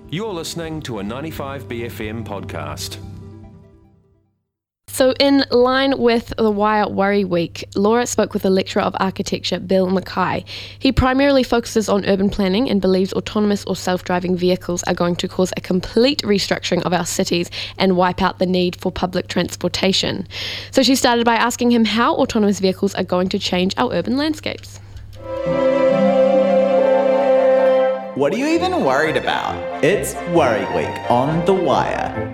You're listening to a 95BFM podcast. So in line with the Wire Worry Week, Laura spoke with the lecturer of architecture, Bill Mackay. He primarily focuses on urban planning and believes autonomous or self-driving vehicles are going to cause a complete restructuring of our cities and wipe out the need for public transportation. So she started by asking him how autonomous vehicles are going to change our urban landscapes. What are you even worried about? It's Worry Week on The Wire.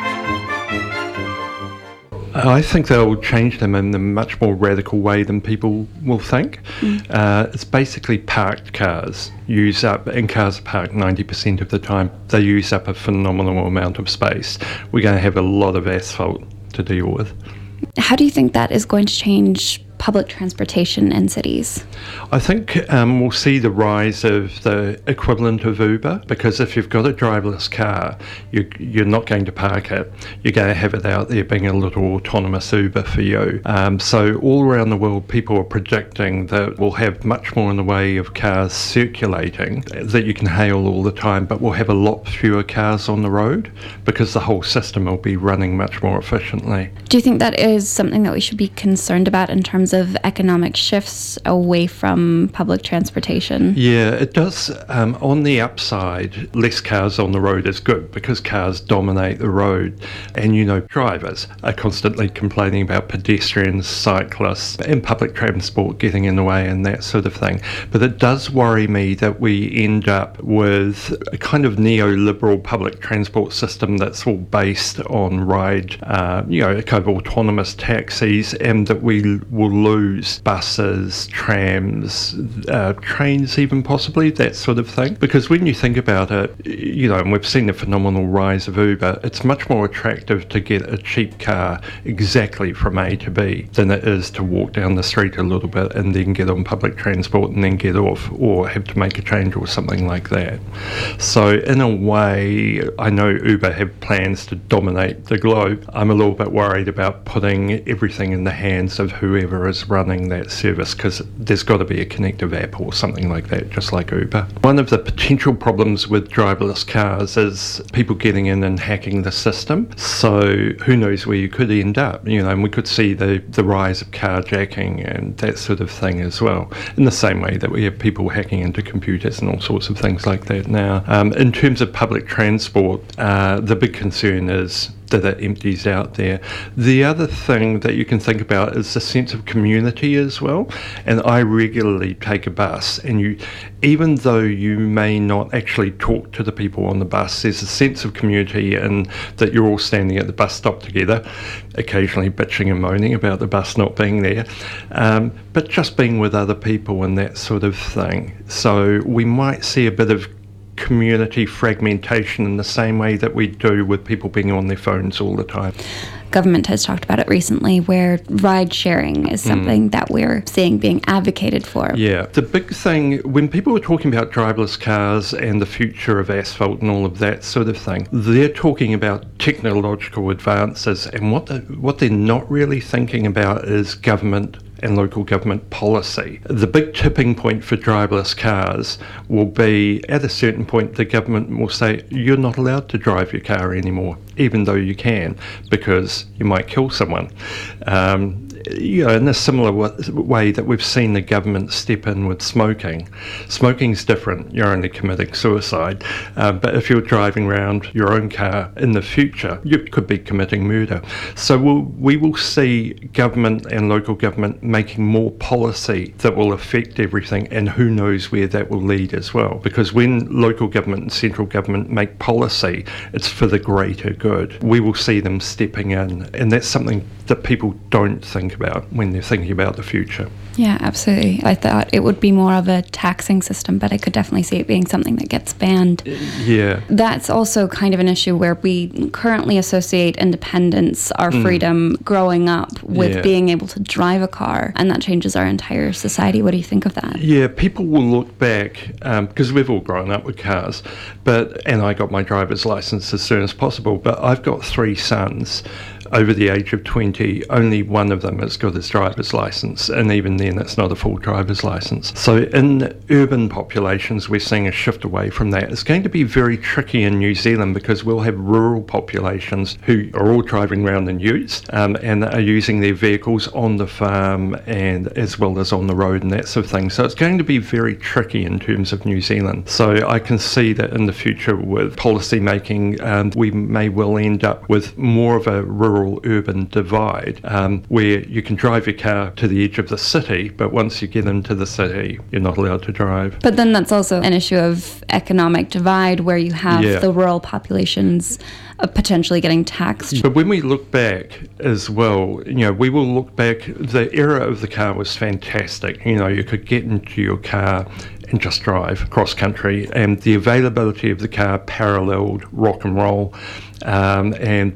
I think they'll change them in a much more radical way than people will think. It's basically parked cars use up, and cars are parked 90% of the time, they use up a phenomenal amount of space. We're going to have a lot of asphalt to deal with. How do you think that is going to change public transportation in cities? I think we'll see the rise of the equivalent of Uber, because if you've got a driverless car, you're not going to park it. You're going to have it out there being a little autonomous Uber for you. So all around the world, people are predicting that we'll have much more in the way of cars circulating that you can hail all the time, but we'll have a lot fewer cars on the road because the whole system will be running much more efficiently. Do you think that is something that we should be concerned about in terms of economic shifts away from public transportation? Yeah, it does. On the upside, less cars on the road is good because cars dominate the road. And, drivers are constantly complaining about pedestrians, cyclists, and public transport getting in the way and that sort of thing. But it does worry me that we end up with a kind of neoliberal public transport system that's all based on ride, kind of autonomous taxis, and that we will lose buses, trams, trains even possibly, that sort of thing. Because when you think about it, and we've seen the phenomenal rise of Uber, it's much more attractive to get a cheap car exactly from A to B than it is to walk down the street a little bit and then get on public transport and then get off, or have to make a change or something like that. So in a way, I know Uber have plans to dominate the globe. I'm a little bit worried about putting everything in the hands of whoever is running that service, because there's got to be a connective app or something like that, just like Uber. One of the potential problems with driverless cars is people getting in and hacking the system. So who knows where you could end up, and we could see the rise of carjacking and that sort of thing as well, in the same way that we have people hacking into computers and all sorts of things like that now. In terms of public transport, the big concern is that it empties out there. The other thing that you can think about is the sense of community as well. And I regularly take a bus, and even though you may not actually talk to the people on the bus, there's a sense of community and that you're all standing at the bus stop together, occasionally bitching and moaning about the bus not being there, but just being with other people and that sort of thing. So we might see a bit of community fragmentation in the same way that we do with people being on their phones all the time. Government has talked about it recently, where ride sharing is something that we're seeing being advocated for. Yeah, the big thing, when people are talking about driverless cars and the future of asphalt and all of that sort of thing, they're talking about technological advances, and what they're not really thinking about is government and local government policy. The big tipping point for driverless cars will be, at a certain point, the government will say, you're not allowed to drive your car anymore, even though you can, because you might kill someone. In a similar way that we've seen the government step in with smoking. Smoking's different, you're only committing suicide, but if you're driving around your own car in the future, you could be committing murder. So we will see government and local government making more policy that will affect everything, and who knows where that will lead as well. Because when local government and central government make policy, it's for the greater good. We will see them stepping in, and that's something that people don't think about when they're thinking about the future. Yeah, absolutely. I thought it would be more of a taxing system, but I could definitely see it being something that gets banned. Yeah. That's also kind of an issue where we currently associate independence, our freedom growing up with being able to drive a car, and that changes our entire society. What do you think of that? Yeah, people will look back, because we've all grown up with cars, and I got my driver's license as soon as possible, but I've got 3 sons. over the age of 20, only one of them has got his driver's license, and even then it's not a full driver's license. So in urban populations, we're seeing a shift away from that. It's going to be very tricky in New Zealand because we'll have rural populations who are all driving around in utes and are using their vehicles on the farm and as well as on the road and that sort of thing. So it's going to be very tricky in terms of New Zealand. So I can see that in the future with policy making, we may well end up with more of a rural-urban divide where you can drive your car to the edge of the city, but once you get into the city, you're not allowed to drive. But then that's also an issue of economic divide where you have the rural populations potentially getting taxed. But when we look back as well, we will look back, the era of the car was fantastic. You could get into your car and just drive cross country, and the availability of the car paralleled rock and roll. And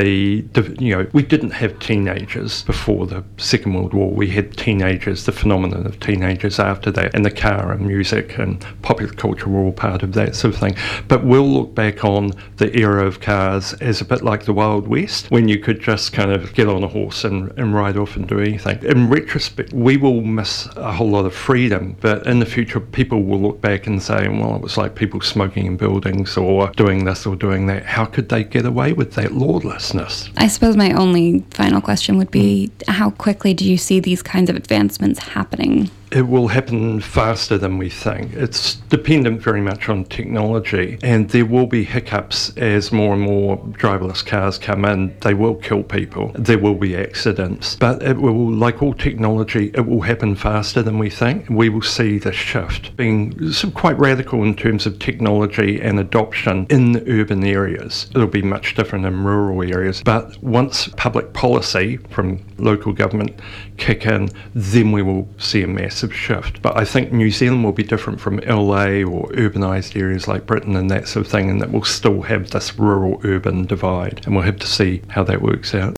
we didn't have teenagers before the Second World War. We had teenagers, the phenomenon of teenagers after that, and the car and music and popular culture were all part of that sort of thing. But we'll look back on the era of cars as a bit like the Wild West, when you could just kind of get on a horse and ride off and do anything. In retrospect, we will miss a whole lot of freedom, but in the future, people will look back and say, well, it was like people smoking in buildings or doing this or doing that. How could they get away with that lawlessness? I suppose my only final question would be, how quickly do you see these kinds of advancements happening? It will happen faster than we think. It's dependent very much on technology, and there will be hiccups as more and more driverless cars come in. They will kill people. There will be accidents. But it will, like all technology, it will happen faster than we think. We will see the shift being quite radical in terms of technology and adoption in urban areas. It'll be much different in rural areas. But once public policy from local government kick in, then we will see a massive shift. But I think New Zealand will be different from LA or urbanised areas like Britain and that sort of thing, and that we'll still have this rural-urban divide, and we'll have to see how that works out.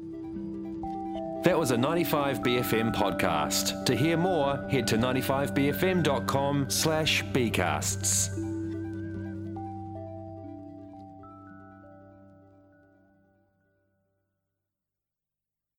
That was a 95BFM podcast. To hear more, head to 95bfm.com/bcasts.